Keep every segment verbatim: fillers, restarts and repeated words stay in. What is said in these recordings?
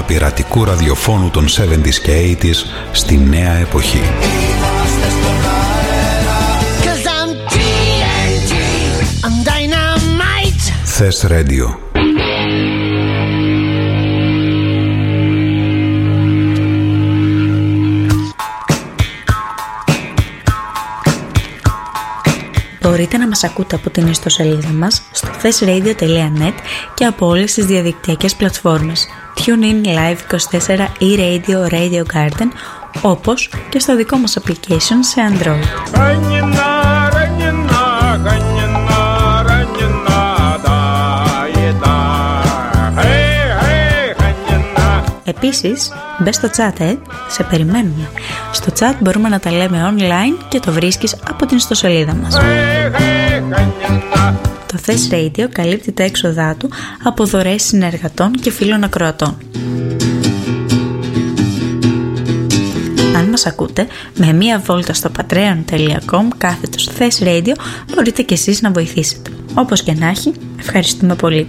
πρωτάθλημα πειρατικού ραδιοφώνου των εβδομήντα και ογδόντα στη νέα εποχή. Θες Radio. Μπορείτε να μας ακούτε από την ιστοσελίδα μας στο θες radio τελεία net και από όλες τις διαδικτυακές πλατφόρμες TuneIn, Live είκοσι τέσσερα, e-Radio, Radio Garden, όπως και στο δικό μας application σε Android. Επίσης, μπες στο chat, ε, σε περιμένουμε. Στο chat μπορούμε να τα λέμε online και το βρίσκεις από την ιστοσελίδα μας. Το θες Radio καλύπτει τα έξοδά του από δωρεές συνεργατών και φίλων ακροατών. Αν μας ακούτε, με μία βόλτα στο patreon τελεία com κάθετος θες Radio μπορείτε και εσείς να βοηθήσετε. Όπως και να έχει, ευχαριστούμε πολύ.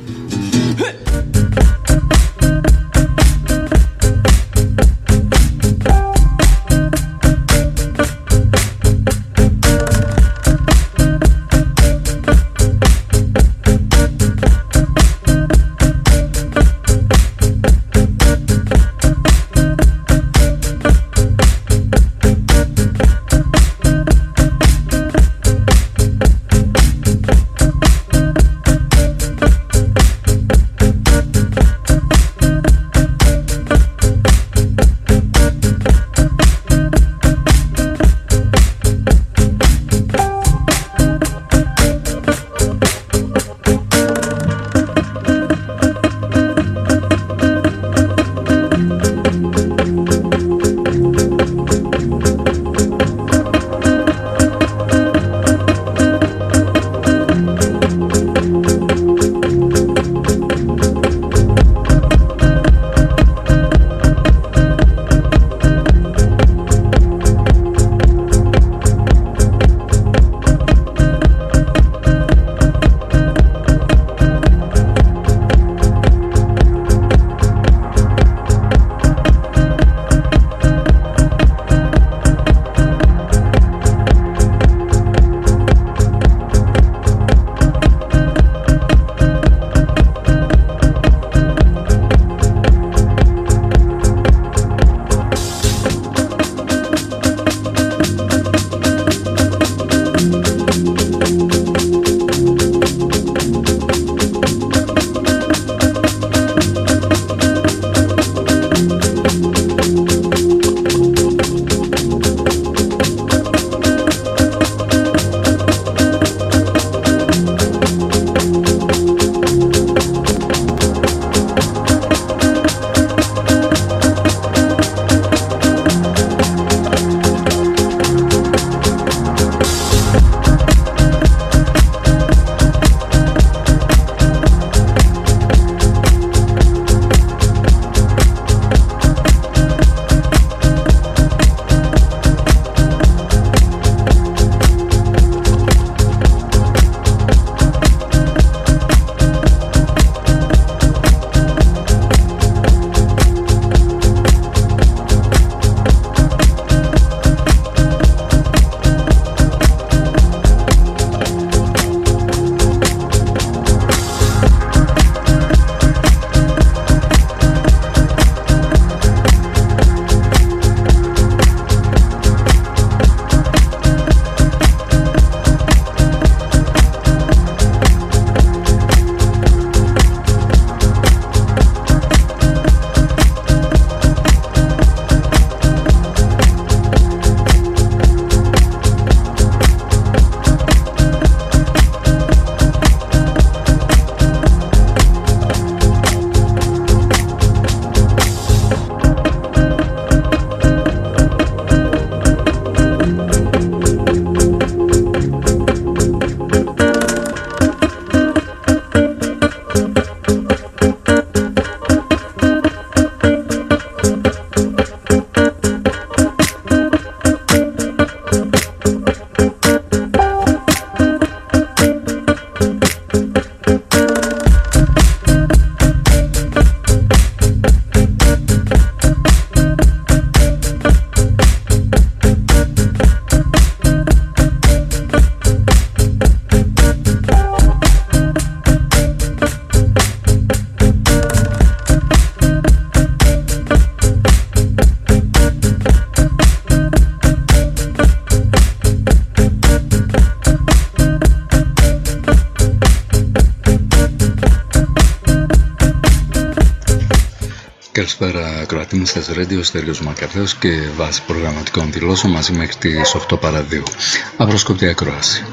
Καλησπέρα ακροατή μου, σας Radio Στέλιος Μακαρθέος και βάση προγραμματικών δηλώσεων μαζί μέχρι τις οκτώ παρά δύο. Απροσκοπτή ακρόαση.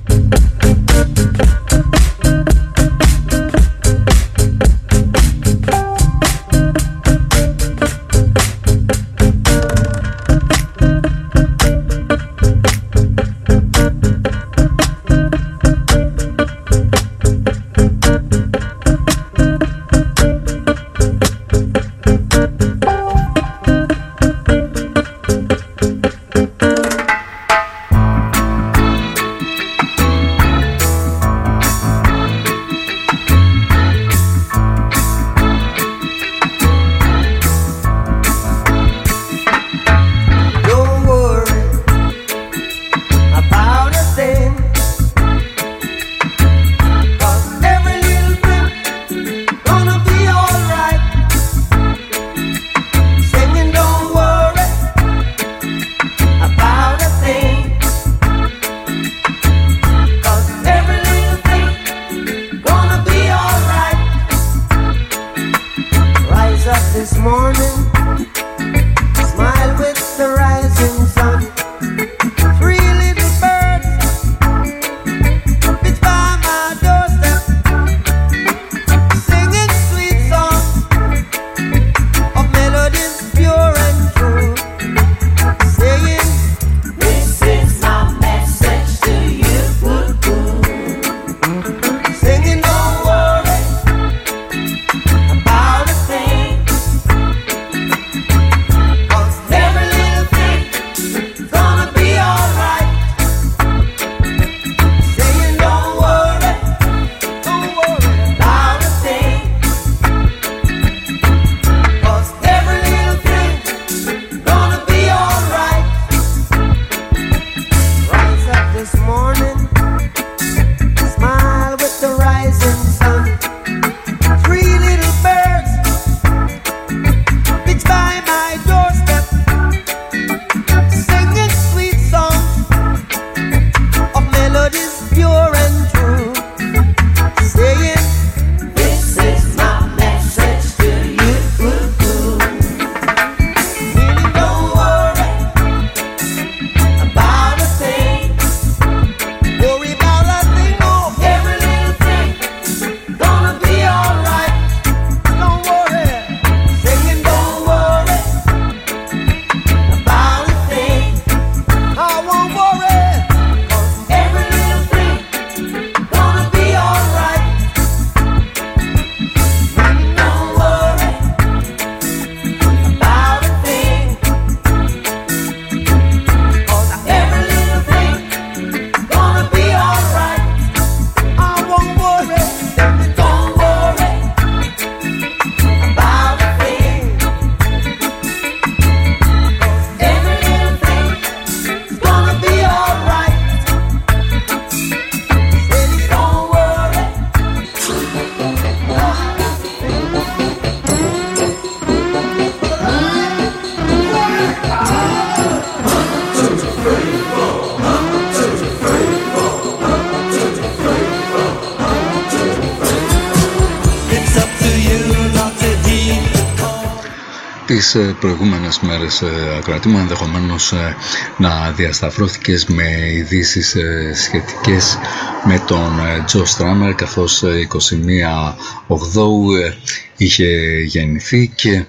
Τις προηγούμενες μέρες, ακροατή μου, ενδεχομένως να διασταυρώθηκες με ειδήσεις σχετικές με τον Τζο Στράμερ, καθώς εικοστή πρώτη Οκτώου είχε γεννηθεί, και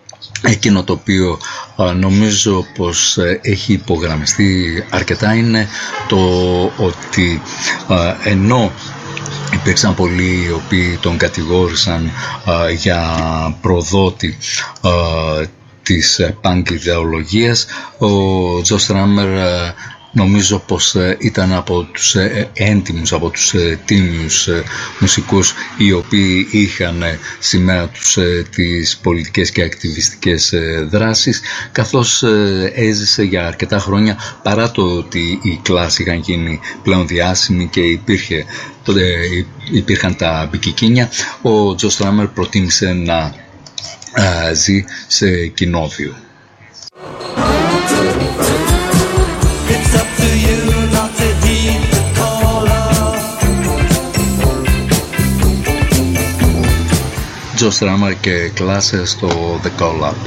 εκείνο το οποίο νομίζω πως έχει υπογραμμιστεί αρκετά είναι το ότι ενώ υπήρξαν πολλοί οι οποίοι τον κατηγόρησαν α, για προδότη α, της πανκ ιδεολογίας, ο Τζο Στράμερ νομίζω πως ήταν από τους έντιμους, από τους τίμιους μουσικούς οι οποίοι είχαν σημαία τους τις πολιτικές και ακτιβιστικές δράσεις, καθώς έζησε για αρκετά χρόνια, παρά το ότι οι κλάσοι είχαν γίνει πλέον διάσημοι και υπήρχε, τότε υπήρχαν τα μπικικίνια. Ο Τζο Στράμερ προτίμησε να α, ζει σε κοινόβιο. Joe Strummer και Class στο The Call Up.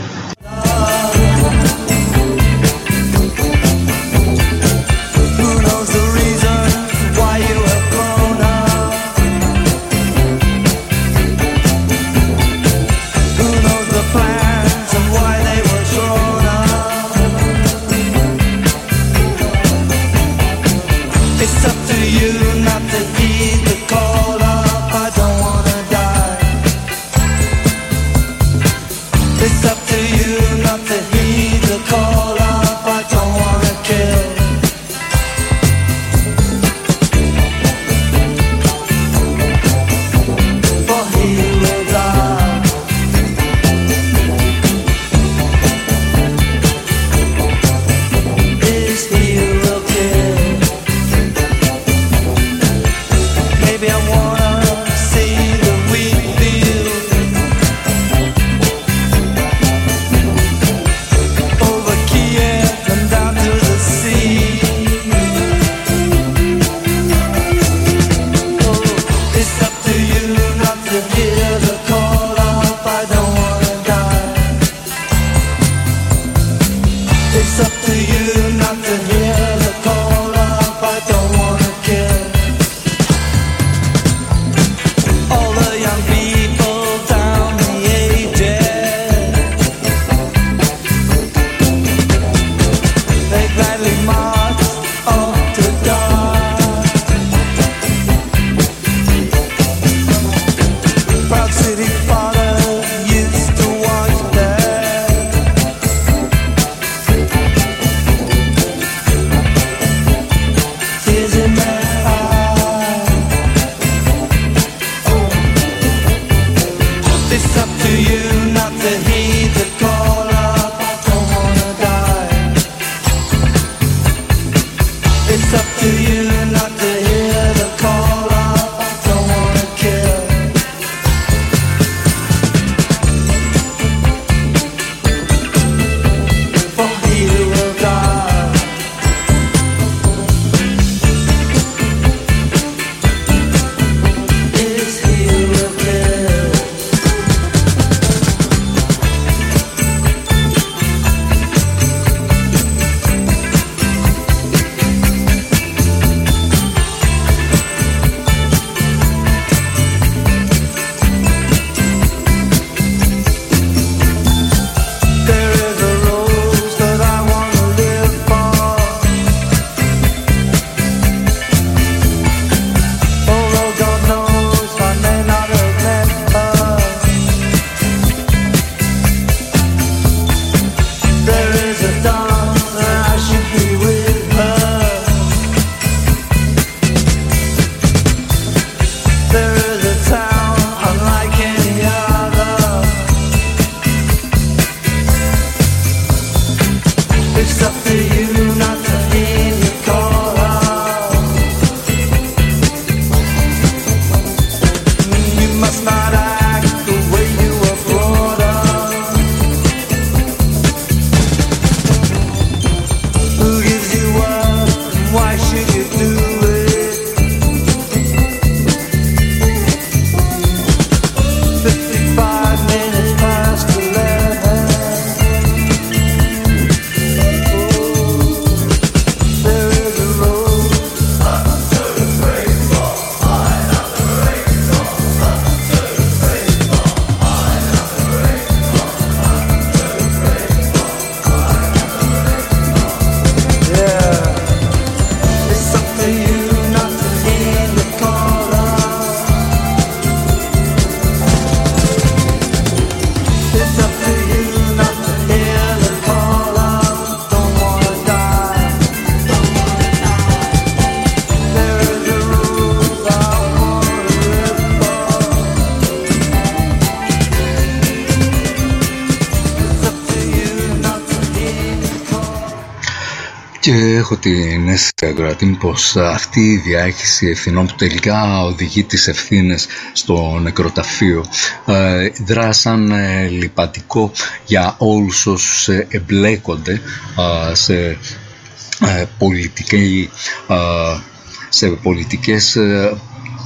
Και έχω την αίσθηση, ακροατή μου, πως αυτή η διάχυση ευθυνών που τελικά οδηγεί τις ευθύνες στο νεκροταφείο ε, δράσαν ε, λιπατικό για όλους όσους ε, εμπλέκονται ε, σε, ε, πολιτική, ε, σε πολιτικές ε,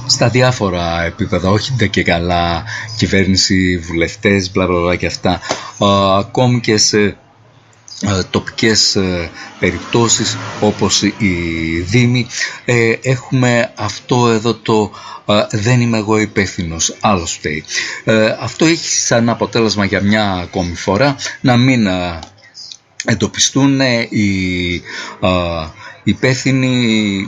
στα διάφορα επίπεδα, όχι ντε και καλά κυβέρνηση, βουλευτές, όχι ντε και καλά κυβέρνηση, βουλευτές, μπλα μπλα μπλα και αυτά, ακόμη και σε τοπικές περιπτώσεις όπως οι δήμοι, έχουμε αυτό εδώ το δεν είμαι εγώ υπεύθυνος, άλλος φταίει. Αυτό έχει σαν αποτέλεσμα για μια ακόμη φορά να μην εντοπιστούν οι υπεύθυνοι,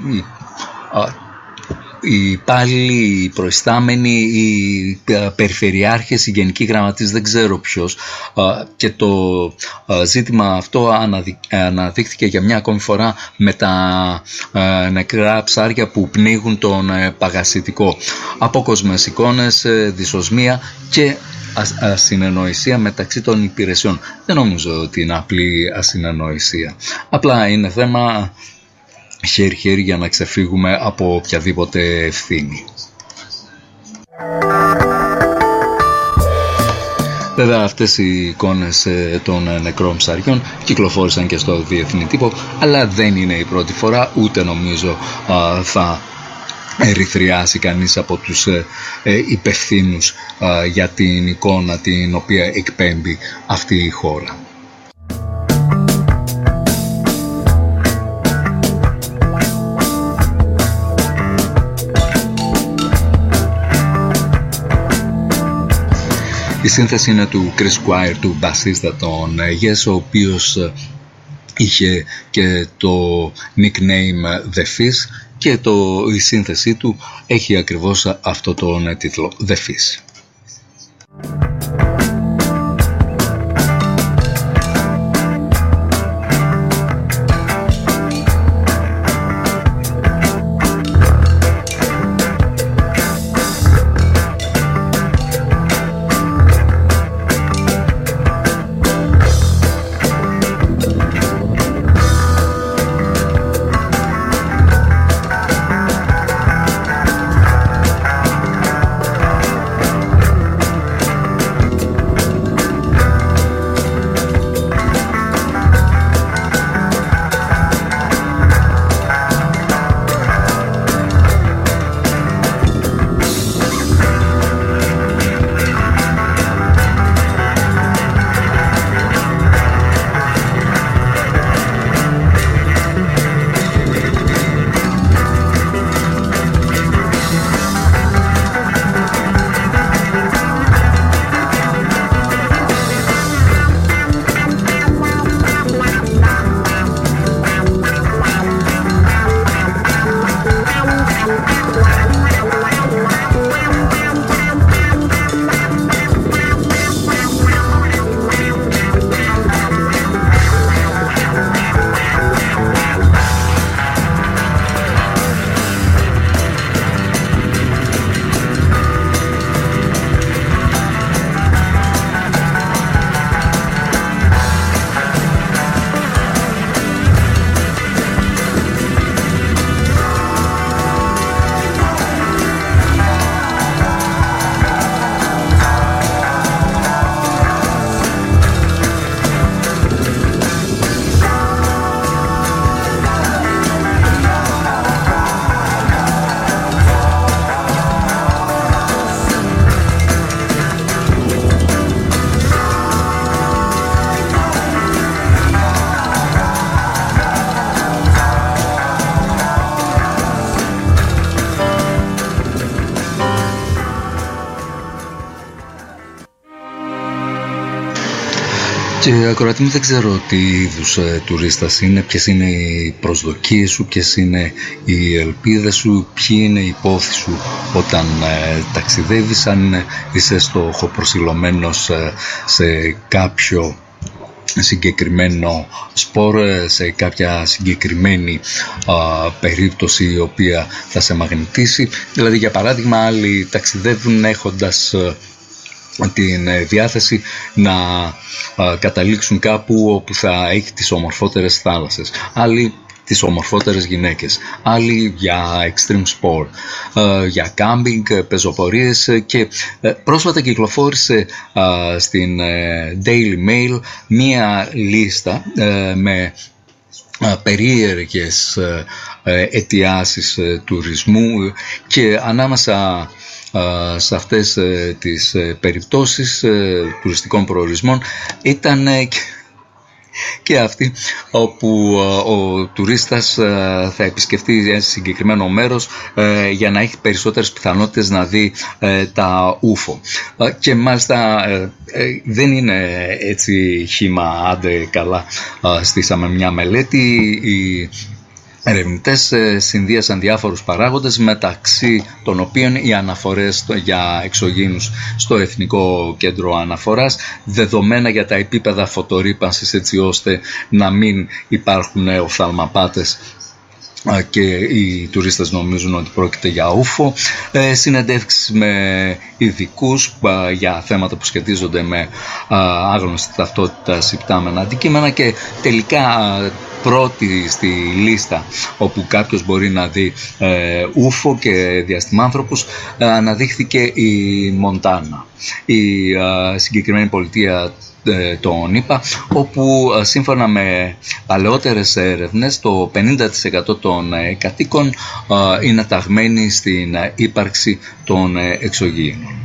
οι υπάλληλοι, οι προϊστάμενοι, οι περιφερειάρχες, οι γενικοί γραμματείς, δεν ξέρω ποιος, και το ζήτημα αυτό αναδείχθηκε για μια ακόμη φορά με τα νεκρά ψάρια που πνίγουν τον Παγασιτικό. Απόκοσμες εικόνες, δυσοσμία και ασυνεννοησία μεταξύ των υπηρεσιών. Δεν νομίζω ότι είναι απλή ασυνεννοησία, απλά είναι θέμα χέρι-χέρι για να ξεφύγουμε από οποιαδήποτε ευθύνη. Βέβαια αυτές οι εικόνες των νεκρών ψαριών κυκλοφόρησαν και στο διεθνή τύπο, αλλά δεν είναι η πρώτη φορά, ούτε νομίζω θα ερυθριάσει κανείς από τους υπευθύνους για την εικόνα την οποία εκπέμπει αυτή η χώρα. Η σύνθεση είναι του Chris Squire, του μπασίστα των Yes, ο οποίος είχε και το nickname The Fish, και το, η σύνθεσή του έχει ακριβώς αυτό τον τίτλο, The Fish. Και ακροατή μου, δεν ξέρω τι είδους ε, τουρίστας είναι, ποιες είναι οι προσδοκίες σου, ποιες είναι οι ελπίδες σου, ποιοι είναι οι πόθοι σου όταν ε, ταξιδεύεις, αν είσαι στοχοπροσιλωμένος ε, σε κάποιο συγκεκριμένο σπορ, σε κάποια συγκεκριμένη α, περίπτωση η οποία θα σε μαγνητήσει. Δηλαδή, για παράδειγμα, άλλοι ταξιδεύουν έχοντας α, την διάθεση να α, καταλήξουν κάπου όπου θα έχει τις ομορφότερες θάλασσες, άλλοι τις ομορφότερες γυναίκες, άλλοι για extreme sport, ε, για κάμπινγκ, πεζοπορίες, και ε, πρόσφατα κυκλοφόρησε ε, στην ε, Daily Mail μία λίστα ε, με ε, περίεργες ε, αιτιάσεις τουρισμού, και ανάμεσα σε αυτές τις περιπτώσεις τουριστικών προορισμών ήταν και αυτή όπου ο τουρίστας θα επισκεφτεί ένα συγκεκριμένο μέρος για να έχει περισσότερες πιθανότητες να δει τα ούφο. Και μάλιστα δεν είναι έτσι χύμα, άντε καλά στήσαμε μια μελέτη. Οι ερευνητές συνδύασαν διάφορους παράγοντες, μεταξύ των οποίων οι αναφορές για εξωγήινους στο Εθνικό Κέντρο Αναφοράς, δεδομένα για τα επίπεδα φωτορρύπανσης, έτσι ώστε να μην υπάρχουν οφθαλμαπάτες και οι τουρίστες νομίζουν ότι πρόκειται για ούφο, ε, συνεντεύξεις με ειδικούς για θέματα που σχετίζονται με άγνωστη ταυτότητα υπτάμενα αντικείμενα, και τελικά πρώτη στη λίστα όπου κάποιος μπορεί να δει ε, ούφο και διαστημάνθρωπους ε, αναδείχθηκε η Μοντάνα, η ε, συγκεκριμένη πολιτεία τον ΗΠΑ, όπου σύμφωνα με παλαιότερες έρευνες το πενήντα τοις εκατό των κατοίκων είναι ταγμένοι στην ύπαρξη των εξωγήινων.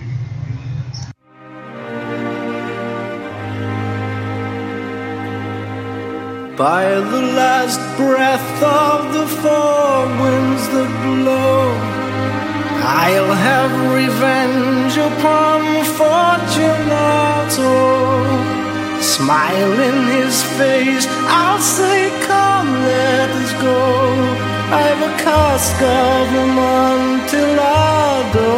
By the last breath of the four winds that blow, I'll have revenge upon Fortunato. Smile in his face, I'll say, come, let us go. I've a cask of Amontillado,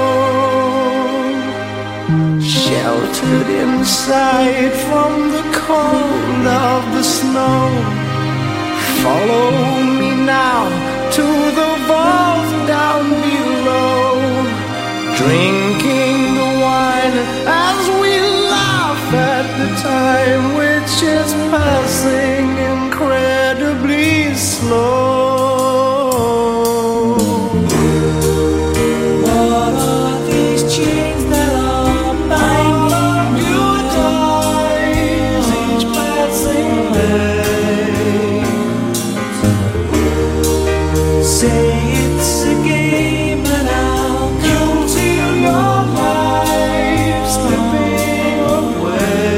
sheltered inside from the cold of the snow. Follow me now to the vault down below, drinking the wine as we laugh at the time which is passing incredibly slow. What are these chains that are binding you dies each passing day? Say it's a game and I'll come to your life slipping away.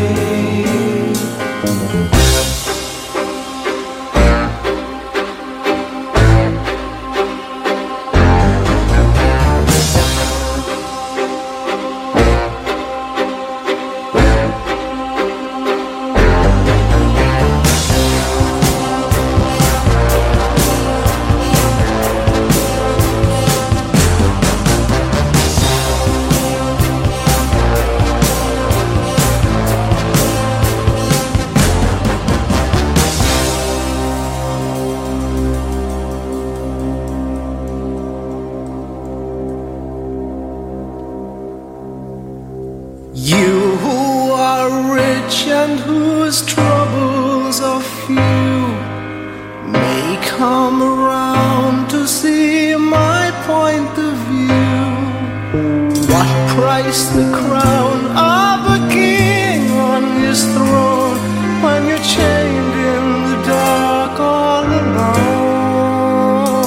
You who are rich and whose troubles are few may come around to see my point of view. What price the crown of a king on his throne when you're chained in the dark all alone?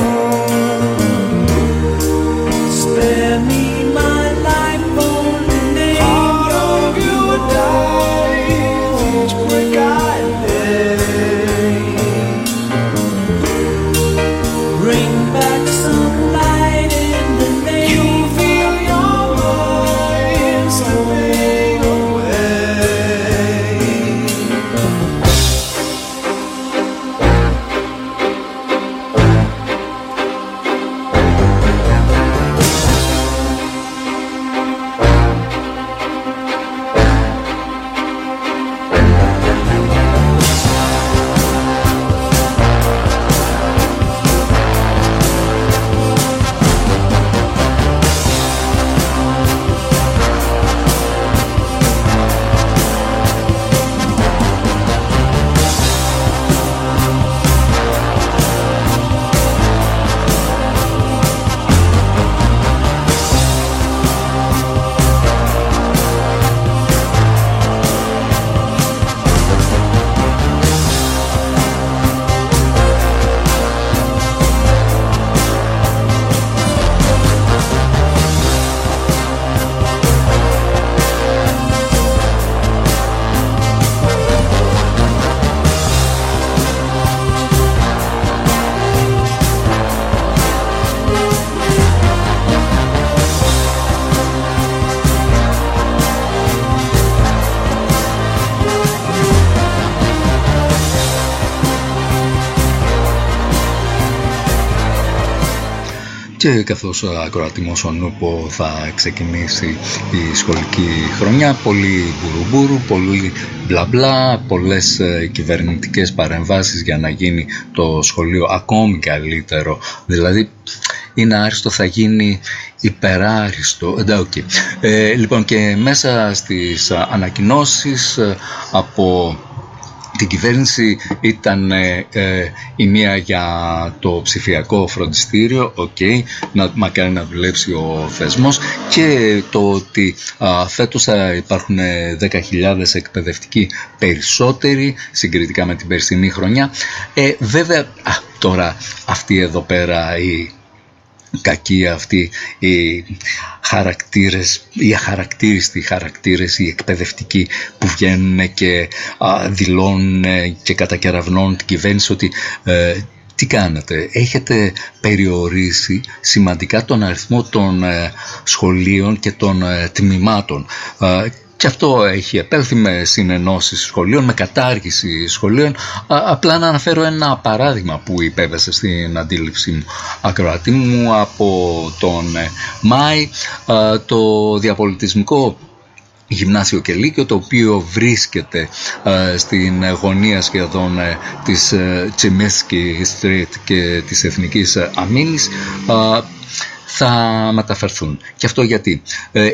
Spare me my life, only part of you dies each brick I lay. Bring back some light in the name. You feel your mind slipping Και καθώς ακροατήμος ο Νούπο θα ξεκινήσει η σχολική χρονιά, πολύ μπουρουμπουρου, πολύ μπλα μπλα, πολλές κυβερνητικές παρεμβάσεις για να γίνει το σχολείο ακόμη καλύτερο. Δηλαδή είναι άριστο, θα γίνει υπεράριστο. Okay. Ε, λοιπόν, και μέσα στις ανακοινώσεις από την κυβέρνηση ήταν ε, ε, η μία για το ψηφιακό φροντιστήριο, okay, να, μακάρι να δουλέψει ο θεσμός, και το ότι α, φέτος θα υπάρχουν δέκα χιλιάδες εκπαιδευτικοί περισσότεροι συγκριτικά με την περσινή χρονιά. Ε, βέβαια, α, τώρα αυτή εδώ πέρα η κακοί αυτοί οι χαρακτήρες, οι αχαρακτήριστοι χαρακτήρες, οι εκπαιδευτικοί που βγαίνουν και α, δηλώνουν και κατακεραυνώνουν την κυβέρνηση ότι ε, τι κάνετε, έχετε περιορίσει σημαντικά τον αριθμό των ε, σχολείων και των ε, τμήματων. Ε, Και αυτό έχει επέλθει με συνενώσεις σχολείων, με κατάργηση σχολείων. Α, απλά να αναφέρω ένα παράδειγμα που υπέβασε στην αντίληψή μου, ακροατή μου, από τον Μάη, α, το διαπολιτισμικό γυμνάσιο και λύκειο, το οποίο βρίσκεται α, στην γωνία σχεδόν α, της Τσιμίσκι Street και της Εθνικής Αμήνης, α, θα μεταφερθούν. Και αυτό γιατί... Ε,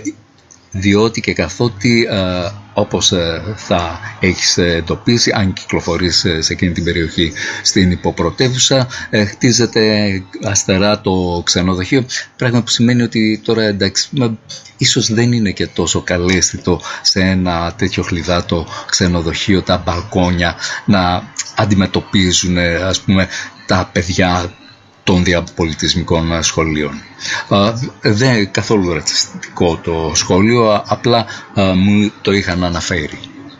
διότι και καθότι ε, όπως ε, θα έχεις εντοπίσει, αν κυκλοφορείς ε, σε εκείνη την περιοχή στην υποπρωτεύουσα, ε, χτίζεται αστερά το ξενοδοχείο, πράγμα που σημαίνει ότι τώρα, εντάξει, με, ίσως δεν είναι και τόσο καλέσθητο σε ένα τέτοιο χλιδάτο ξενοδοχείο τα μπαλκόνια να αντιμετωπίζουν, ας πούμε, τα παιδιά των διαπολιτισμικών σχολείων. Δεν είναι καθόλου ρατσιστικό το σχόλιο, απλά μου το είχαν αναφέρει.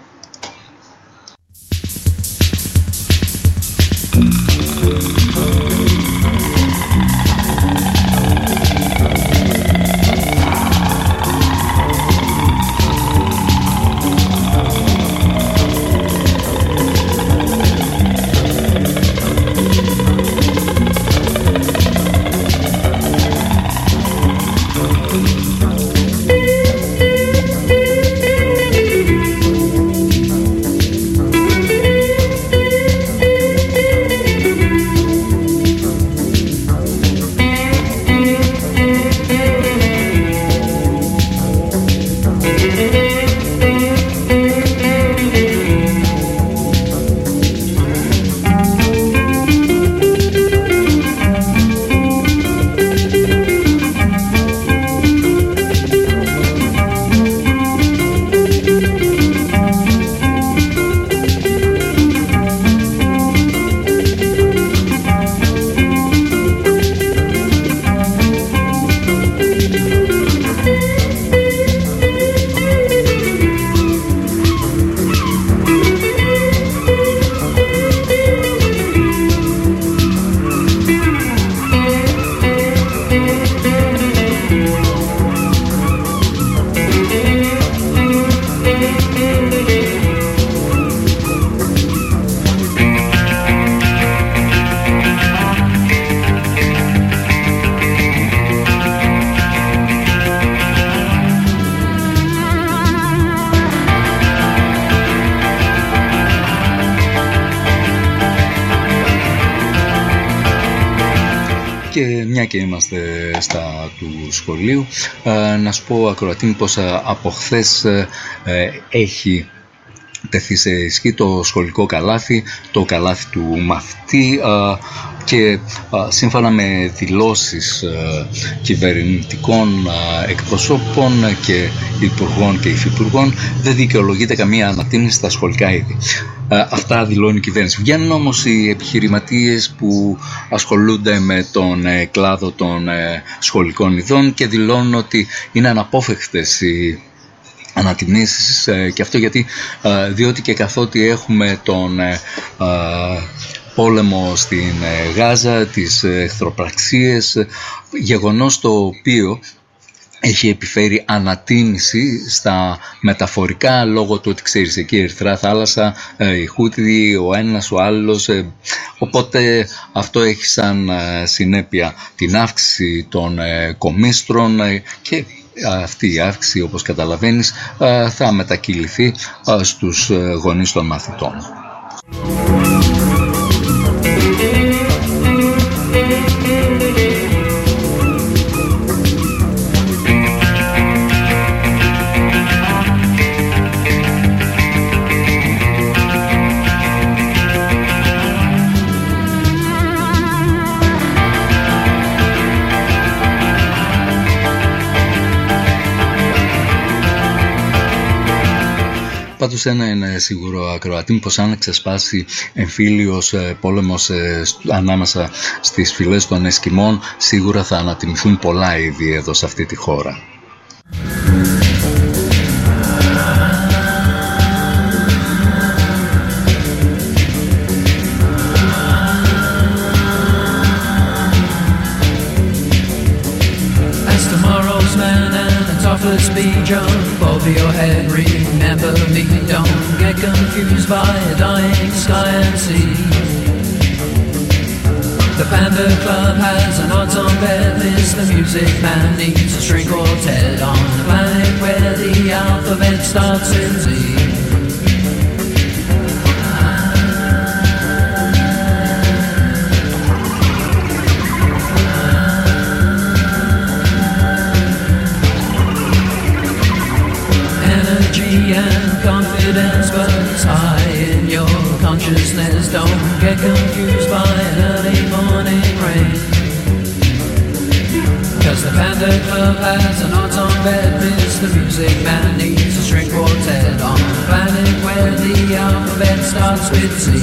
Και μια και είμαστε στα του σχολείου, να σου πω, ακροατή μου, πως από χθες έχει τεθεί σε ισχύ το σχολικό καλάθι, το καλάθι του μαθητή, και σύμφωνα με δηλώσεις κυβερνητικών εκπροσώπων και υπουργών και υφυπουργών, δεν δικαιολογείται καμία ανατίμηση στα σχολικά είδη. Αυτά δηλώνει η κυβέρνηση. Βγαίνουν όμως οι επιχειρηματίες που ασχολούνται με τον κλάδο των σχολικών ειδών και δηλώνουν ότι είναι αναπόφευκτες οι ανατιμήσεις, και αυτό γιατί, διότι και καθότι έχουμε τον πόλεμο στην Γάζα, τις εχθροπραξίες, γεγονός το οποίο έχει επιφέρει ανατίμηση στα μεταφορικά λόγω του ότι ξέρεις εκεί η Ερυθρά Θάλασσα, οι Χούθι, ο ένας, ο άλλος, οπότε αυτό έχει σαν συνέπεια την αύξηση των κομίστρων και αυτή η αύξηση, όπως καταλαβαίνεις, θα μετακυληθεί στους γονείς των μαθητών. Πάντως ένα είναι σίγουρο, ακροατή, πως αν ξεσπάσει εμφύλιος πόλεμος ανάμεσα στις φυλές των Εσκιμών, σίγουρα θα ανατιμηθούν πολλά είδη εδώ σε αυτή τη χώρα. Be jump over your head, remember me, don't get confused by a dying sky and sea. The Panda Club has an odds-on bet list, the music man needs a string quartet on the planet where the alphabet starts with Z. And confidence, but it's high in your consciousness. Don't get confused by an early morning rain, 'cause the Panda Club has an odds-on bet list. The music man needs a string quartet on a planet where the alphabet starts with Z.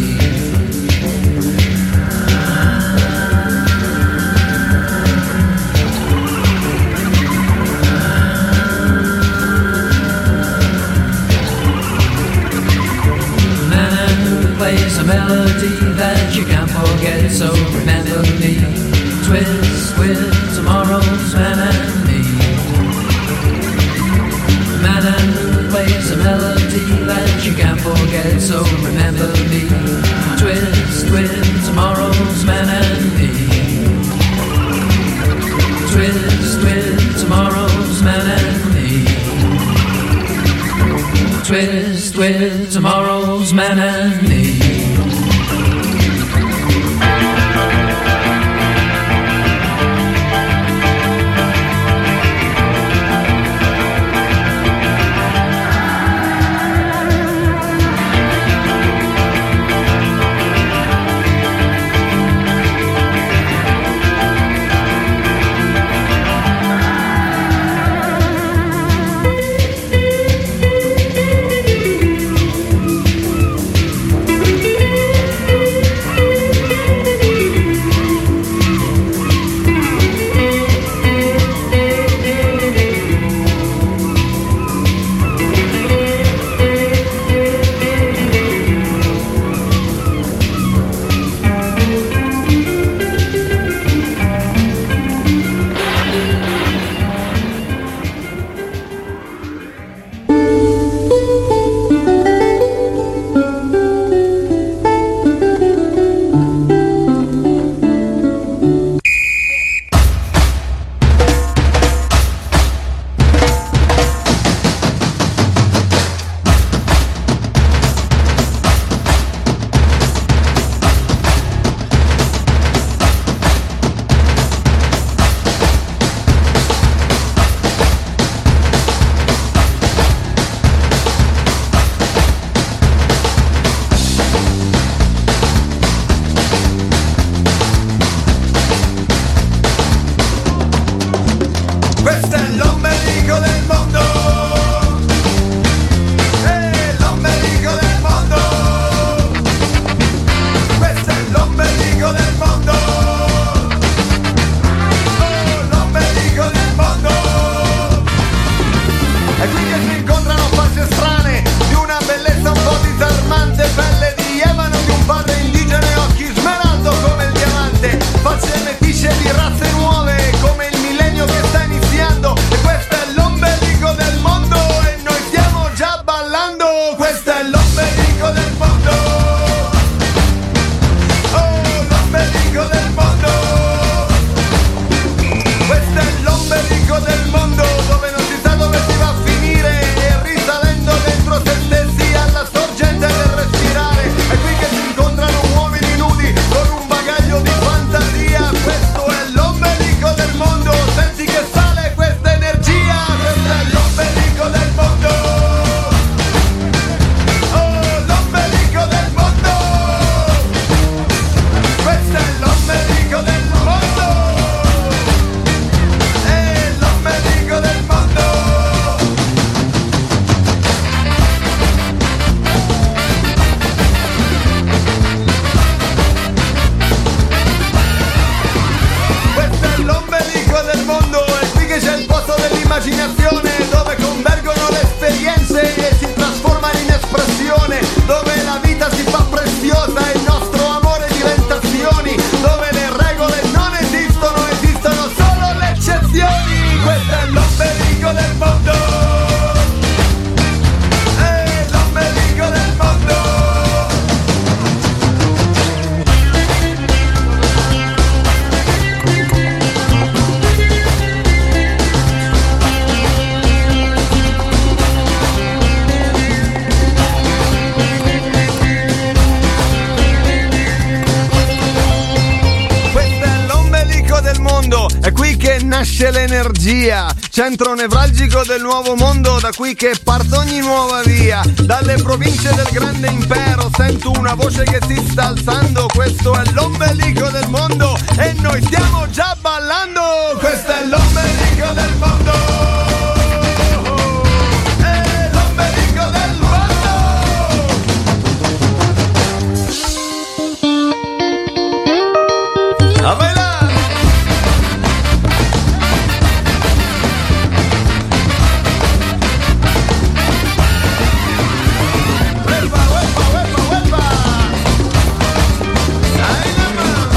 Plays a melody that you can't forget, so remember me. Twist with tomorrow's man and me. Man and moon plays a melody that you can't forget, so remember me. Twist with tomorrow's man and me. Twist with tomorrow's man and me. Twist with tomorrow's man and me. Facce e metisce di razze nuove come il millennio che sta iniziando, e questa nasce l'energia, centro nevralgico del nuovo mondo, da qui che parte ogni nuova via. Dalle province del grande impero sento una voce che si sta alzando, questo è l'ombelico del mondo e noi stiamo già ballando, questo è l'ombelico del mondo. A bailar! ¡Huepa, huepa, huepa, huepa! ¡Ahí nomás!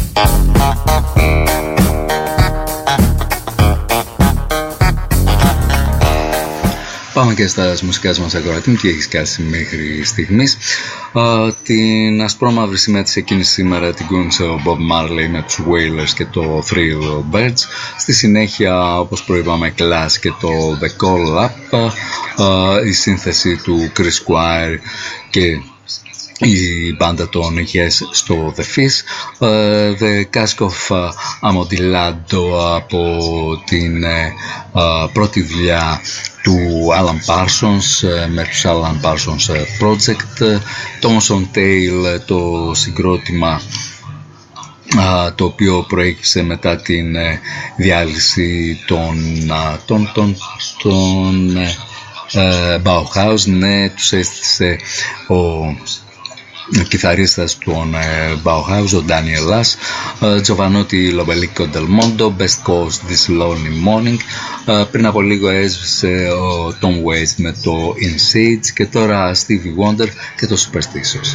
Πάμε και στα μουσικά μας ακροατή, τι έχει σκάσει μέχρι στιγμής. Uh, την ασπρόμαυρη σημαία της εκείνης σήμερα την κούνησε ο Bob Marley με τους Wailers και το Three Birds. Στη συνέχεια, όπως προείπαμε, Clash και το The Call Up, uh, η σύνθεση του Chris Squire και η μπάντα των Yes στο The Fish, uh, The Cask of uh, Amontillado από την uh, πρώτη δουλειά του Alan Parsons με τους Alan Parsons Project, Thomson Tale, το συγκρότημα το οποίο προέκυψε μετά την διάλυση των, των, των, των Bauhaus. Ναι, τους έστησε ο ο κιθαρίστας των Bauhaus, ο Daniel Lass, Giovanotti Lobelico Del Mondo, Best Coast This Lonely Morning. Πριν από λίγο έσβησε ο Tom Waits με το In Siege και τώρα Stevie Wonder και το Superstitious.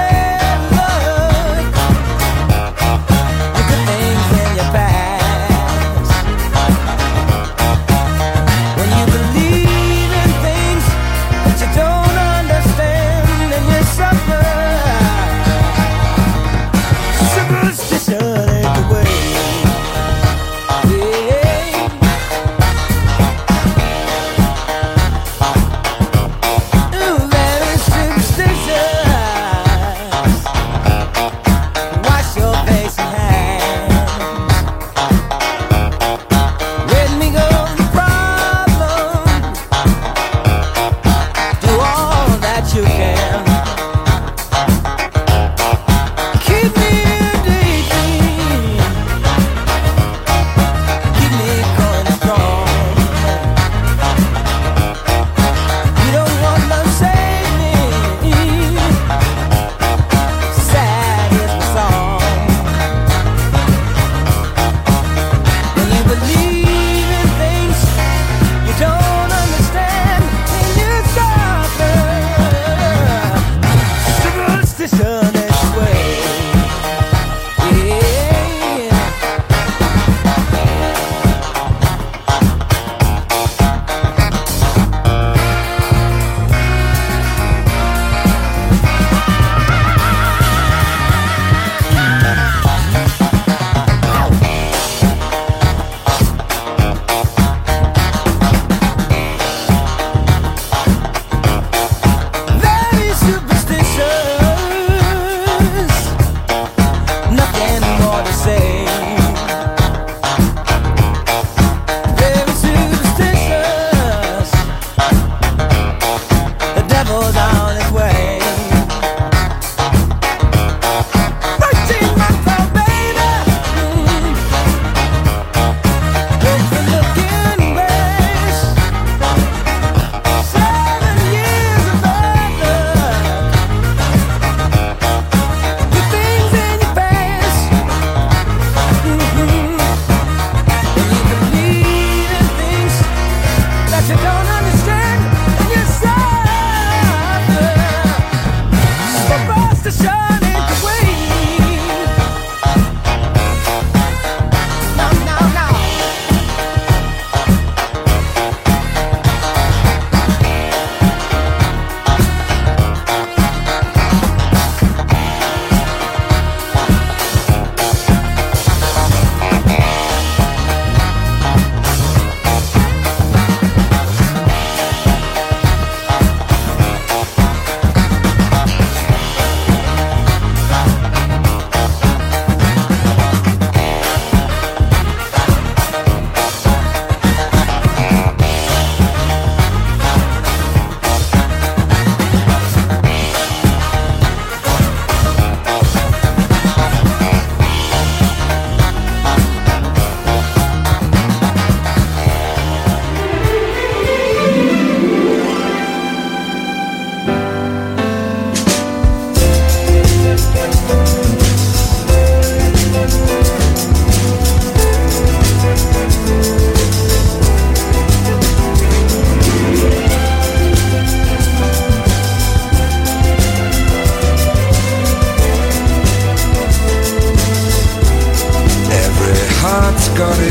Bad luck.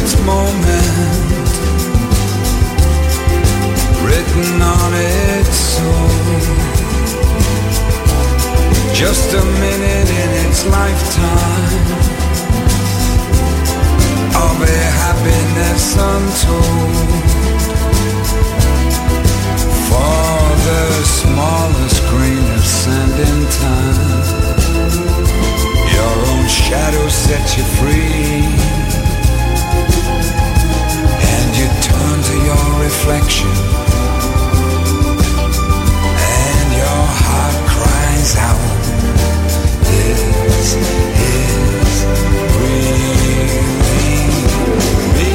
its moment, written on its soul. Just a minute in its lifetime of a happiness untold. For the smallest grain of sand in time, your own shadow sets you free, and you turn to your reflection, and your heart cries out, this is really me.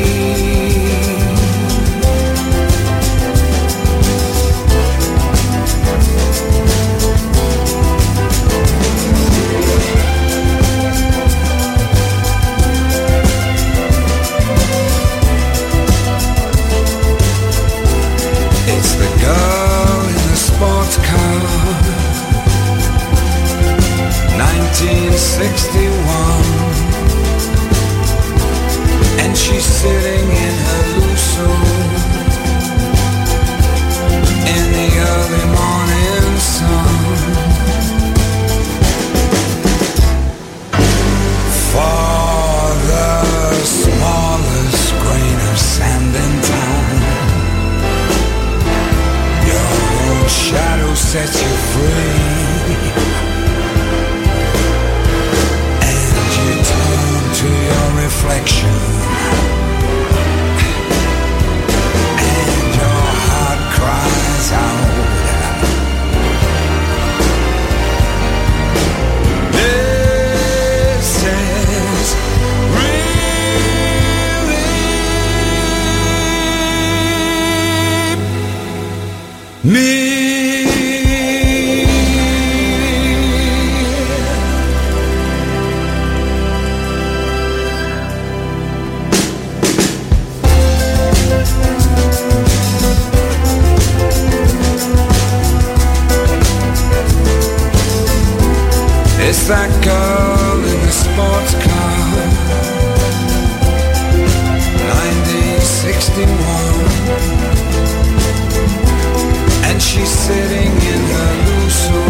It's the girl in the sports car, nineteen sixty-one, and she's sitting in her Lusso in the early morning sun. For the smallest grain of sand in time, your own shadow sets you free, and you turn to your reflection, and your heart cries out, this is really me. It's that girl in the sports car, nineteen sixty-one, and she's sitting in her Lusso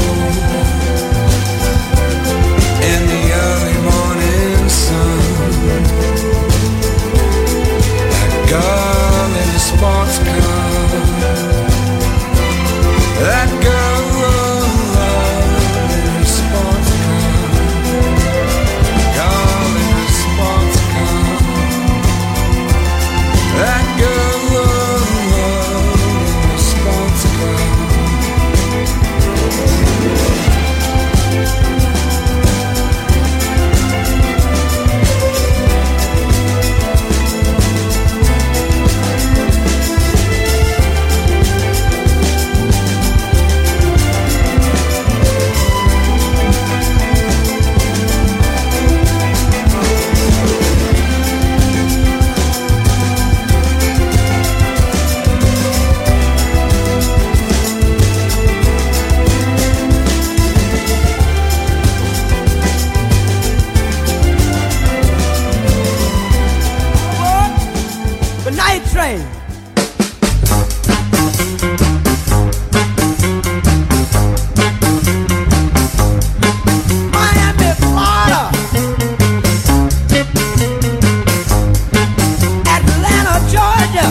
in the early morning sun. That girl in the sports car, that girl in the sports car, girl in the sports car, that girl in the sports car. The night train. Miami, Florida. Atlanta, Georgia.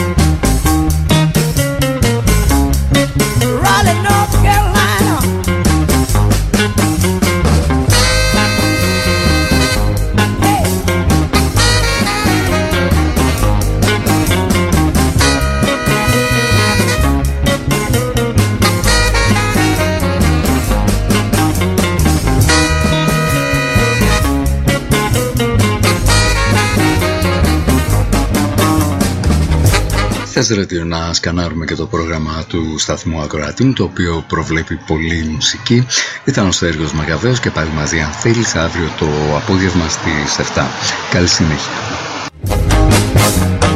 Raleigh, North Carolina. Hey. Θες Radio να σκανάρουμε και το πρόγραμμα του σταθμού Ακροατήμου, το οποίο προβλέπει πολλή μουσική. Ήταν ο Στέργος Μαγαβέος και πάλι μαζί αν θέλεις αύριο το απόγευμα στις εφτά. Καλή συνέχεια.